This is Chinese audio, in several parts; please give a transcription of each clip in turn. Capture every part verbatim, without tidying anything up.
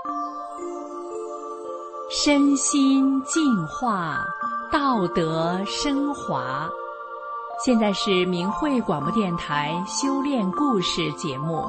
身心净化，道德升华。现在是明慧广播电台修炼故事节目。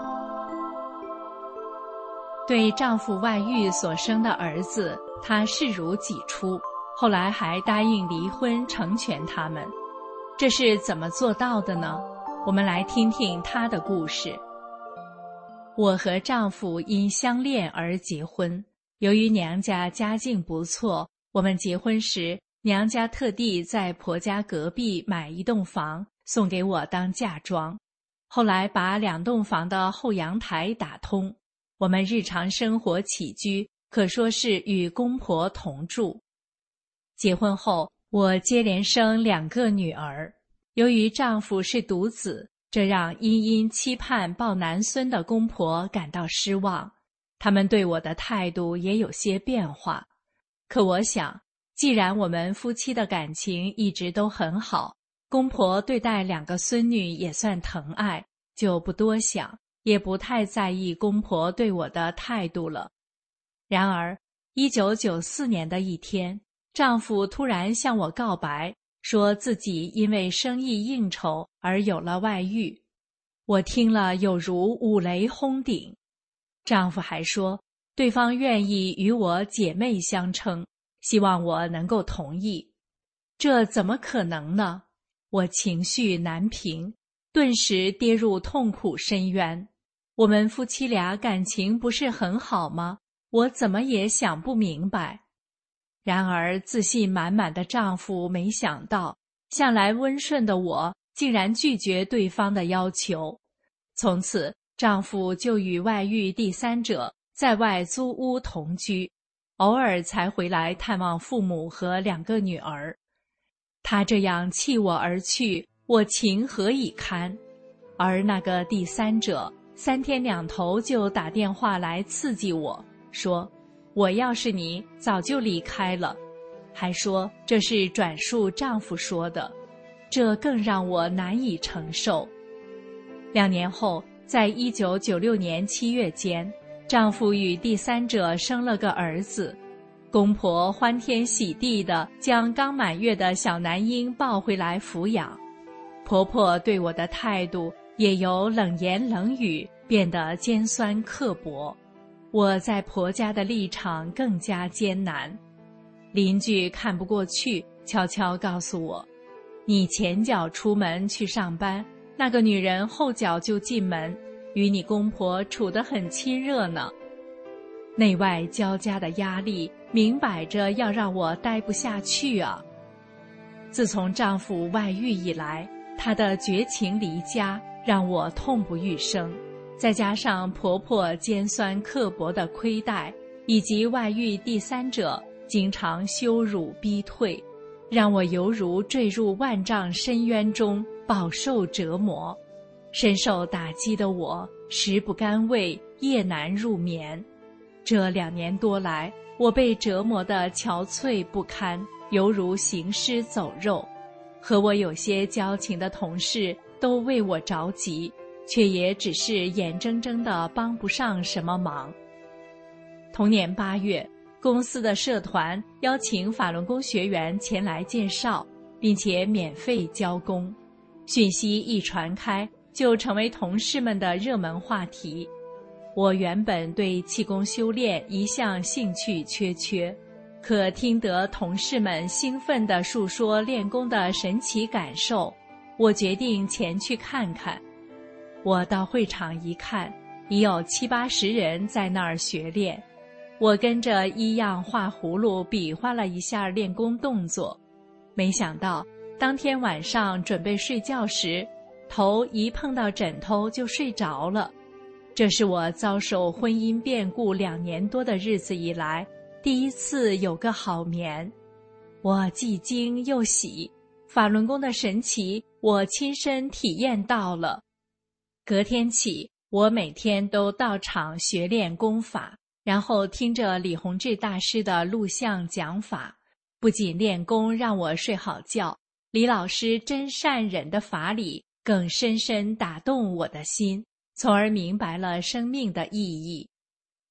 对丈夫外遇所生的儿子，她视如己出，后来还答应离婚成全他们。这是怎么做到的呢？我们来听听她的故事。我和丈夫因相恋而结婚，由于娘家家境不错，我们结婚时娘家特地在婆家隔壁买一栋房送给我当嫁妆，后来把两栋房的后阳台打通，我们日常生活起居可说是与公婆同住。结婚后，我接连生两个女儿，由于丈夫是独子，这让殷殷期盼抱男孙的公婆感到失望，他们对我的态度也有些变化。可我想，既然我们夫妻的感情一直都很好，公婆对待两个孙女也算疼爱，就不多想，也不太在意公婆对我的态度了。然而一九九四年的一天，丈夫突然向我告白，说自己因为生意应酬而有了外遇。我听了有如五雷轰顶。丈夫还说，对方愿意与我姐妹相称，希望我能够同意。这怎么可能呢？我情绪难平，顿时跌入痛苦深渊。我们夫妻俩感情不是很好吗？我怎么也想不明白。然而自信满满的丈夫没想到，向来温顺的我竟然拒绝对方的要求。从此丈夫就与外遇第三者在外租屋同居，偶尔才回来探望父母和两个女儿。他这样弃我而去，我情何以堪？而那个第三者三天两头就打电话来刺激我，说我要是你早就离开了，还说这是转述丈夫说的，这更让我难以承受。两年后，在一九九六年七月间，丈夫与第三者生了个儿子，公婆欢天喜地地将刚满月的小男婴抱回来抚养。婆婆对我的态度也由冷言冷语变得尖酸刻薄，我在婆家的立场更加艰难。邻居看不过去，悄悄告诉我，你前脚出门去上班，那个女人后脚就进门，与你公婆处得很亲热呢。内外交加的压力，明摆着要让我待不下去啊。自从丈夫外遇以来，她的绝情离家让我痛不欲生，再加上婆婆尖酸刻薄的亏待，以及外遇第三者经常羞辱逼退，让我犹如坠入万丈深渊中，饱受折磨。深受打击的我食不甘味，夜难入眠。这两年多来，我被折磨得憔悴不堪，犹如行尸走肉。和我有些交情的同事都为我着急，却也只是眼睁睁地帮不上什么忙。同年八月，公司的社团邀请法轮功学员前来介绍，并且免费教功。讯息一传开，就成为同事们的热门话题。我原本对气功修炼一向兴趣缺缺，可听得同事们兴奋地述说练功的神奇感受，我决定前去看看。我到会场一看，已有七八十人在那儿学练。我跟着一样画葫芦比划了一下练功动作，没想到当天晚上准备睡觉时，头一碰到枕头就睡着了。这是我遭受婚姻变故两年多的日子以来第一次有个好眠。我既惊又喜，法轮功的神奇我亲身体验到了。隔天起，我每天都到场学练功法，然后听着李洪志大师的录像讲法，不仅练功让我睡好觉，李老师真善忍的法理更深深打动我的心，从而明白了生命的意义。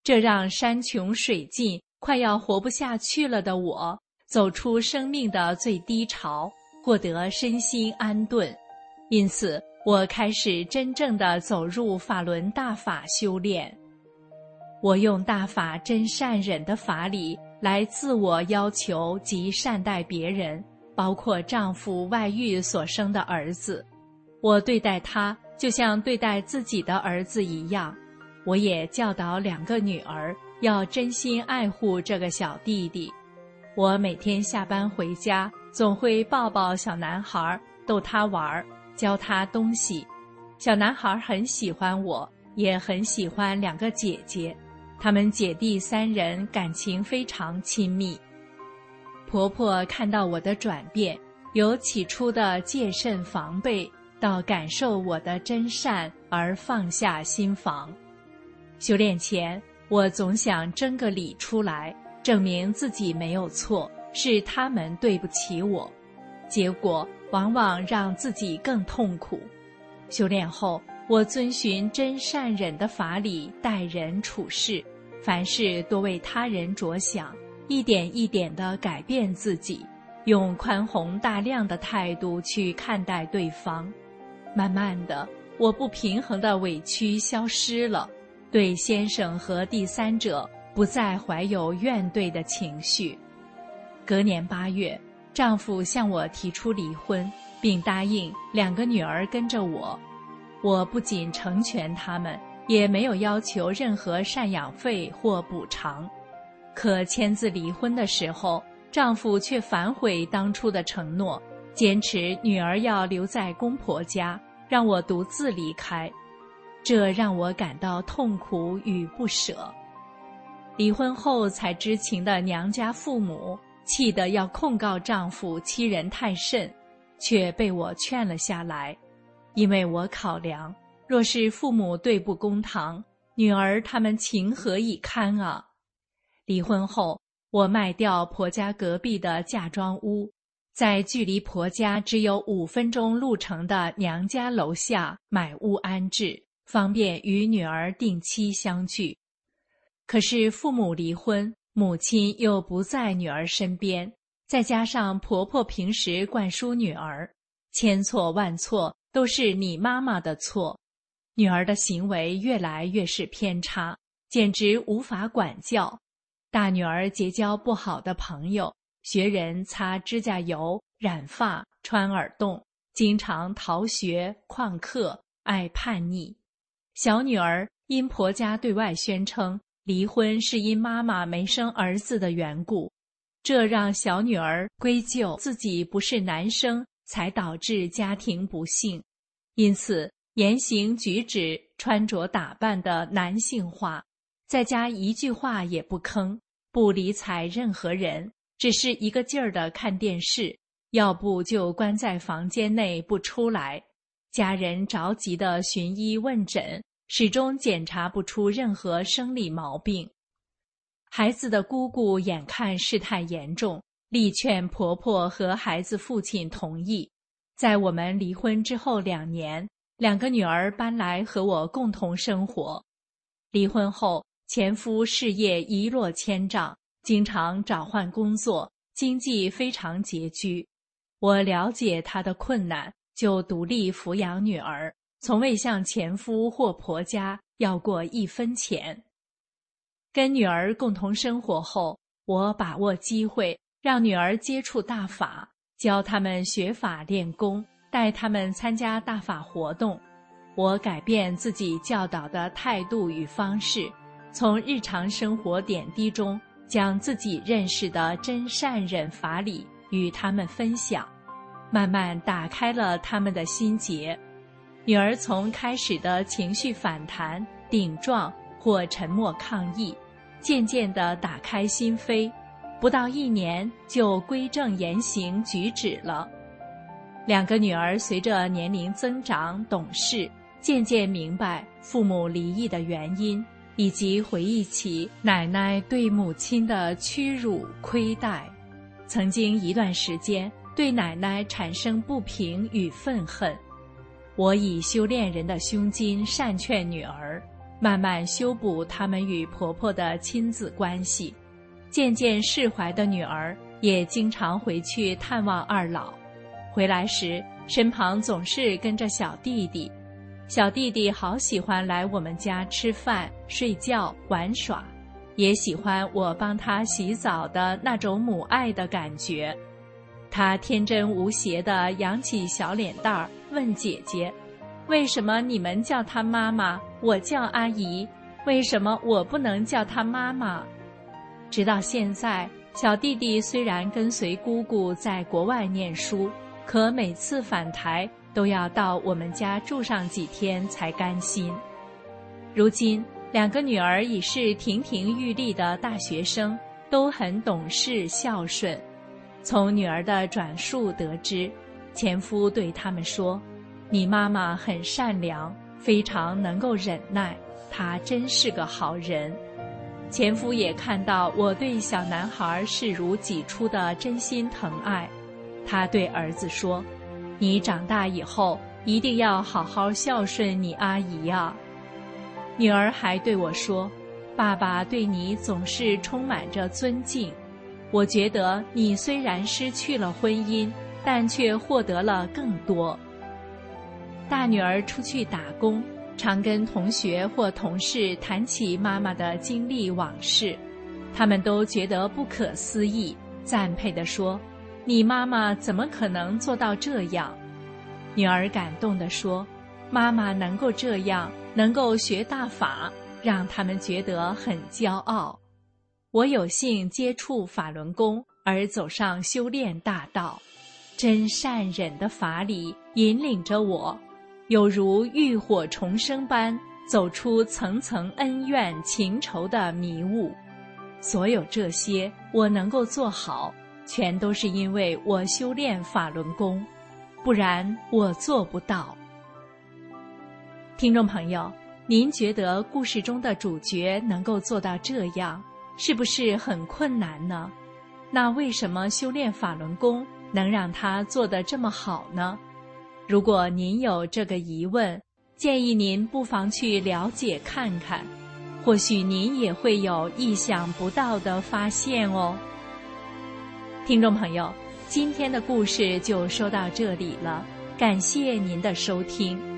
这让山穷水尽、快要活不下去了的我，走出生命的最低潮，获得身心安顿。因此，我开始真正的走入法轮大法修炼。我用大法真善忍的法理来自我要求及善待别人，包括丈夫外遇所生的儿子。我对待他就像对待自己的儿子一样。我也教导两个女儿要真心爱护这个小弟弟。我每天下班回家，总会抱抱小男孩，逗他玩，教他东西。小男孩很喜欢我，也很喜欢两个姐姐，他们姐弟三人感情非常亲密。婆婆看到我的转变，由起初的戒慎防备，到感受我的真善而放下心防。修炼前，我总想争个理出来，证明自己没有错，是他们对不起我，结果往往让自己更痛苦。修炼后，我遵循真善忍的法理待人处事，凡事多为他人着想，一点一点地改变自己，用宽宏大量的态度去看待对方。慢慢的，我不平衡的委屈消失了，对先生和第三者不再怀有怨怼的情绪。隔年八月，丈夫向我提出离婚，并答应两个女儿跟着我。我不仅成全他们，也没有要求任何赡养费或补偿。可签字离婚的时候，丈夫却反悔当初的承诺，坚持女儿要留在公婆家，让我独自离开。这让我感到痛苦与不舍。离婚后才知情的娘家父母气得要控告丈夫欺人太甚，却被我劝了下来。因为我考量，若是父母对簿公堂，女儿他们情何以堪啊？离婚后，我卖掉婆家隔壁的嫁妆屋，在距离婆家只有五分钟路程的娘家楼下买屋安置，方便与女儿定期相聚。可是父母离婚，母亲又不在女儿身边，再加上婆婆平时灌输女儿，千错万错都是你妈妈的错，女儿的行为越来越是偏差，简直无法管教。大女儿结交不好的朋友，学人擦指甲油、染发、穿耳洞，经常逃学、旷课，爱叛逆。小女儿因婆家对外宣称离婚是因妈妈没生儿子的缘故，这让小女儿归咎自己不是男生，才导致家庭不幸。因此，言行举止、穿着打扮的男性化，在家一句话也不吭，不理睬任何人，只是一个劲儿地看电视，要不就关在房间内不出来。家人着急地寻医问诊，始终检查不出任何生理毛病。孩子的姑姑眼看事态严重，力劝婆婆和孩子父亲同意。在我们离婚之后两年，两个女儿搬来和我共同生活。离婚后，前夫事业一落千丈，经常找换工作，经济非常拮据。我了解他的困难，就独立抚养女儿，从未向前夫或婆家要过一分钱。跟女儿共同生活后，我把握机会，让女儿接触大法，教他们学法练功，带他们参加大法活动。我改变自己教导的态度与方式，从日常生活点滴中将自己认识的真善忍法理与他们分享，慢慢打开了他们的心结。女儿从开始的情绪反弹、顶撞或沉默抗议，渐渐地打开心扉，不到一年就归正言行举止了。两个女儿随着年龄增长懂事，渐渐明白父母离异的原因，以及回忆起奶奶对母亲的屈辱亏待。曾经一段时间对奶奶产生不平与愤恨，我以修炼人的胸襟善劝女儿， 慢慢修补他们与婆婆的亲子关系。渐渐释怀的女儿也经常回去探望二老，回来时身旁总是跟着小弟弟。小弟弟好喜欢来我们家吃饭、睡觉、玩耍，也喜欢我帮他洗澡的那种母爱的感觉。他天真无邪地扬起小脸蛋儿，问姐姐：为什么你们叫她妈妈，我叫阿姨？为什么我不能叫她妈妈？直到现在，小弟弟虽然跟随姑姑在国外念书，可每次返台都要到我们家住上几天才甘心。如今，两个女儿已是亭亭玉立的大学生，都很懂事孝顺。从女儿的转述得知，前夫对他们说：你妈妈很善良，非常能够忍耐，她真是个好人。前夫也看到我对小男孩视如己出的真心疼爱，他对儿子说：你长大以后一定要好好孝顺你阿姨啊。女儿还对我说：爸爸对你总是充满着尊敬，我觉得你虽然失去了婚姻，但却获得了更多。大女儿出去打工，常跟同学或同事谈起妈妈的经历往事，他们都觉得不可思议，赞佩地说：你妈妈怎么可能做到这样？女儿感动地说：妈妈能够这样，能够学大法，让他们觉得很骄傲。我有幸接触法轮功而走上修炼大道，真善忍的法理引领着我，有如浴火重生般走出层层恩怨情仇的迷雾。所有这些我能够做好，全都是因为我修炼法轮功，不然我做不到。听众朋友，您觉得故事中的主角能够做到这样，是不是很困难呢？那为什么修炼法轮功能让他做得这么好呢？如果您有这个疑问，建议您不妨去了解看看，或许您也会有意想不到的发现哦。听众朋友，今天的故事就说到这里了，感谢您的收听。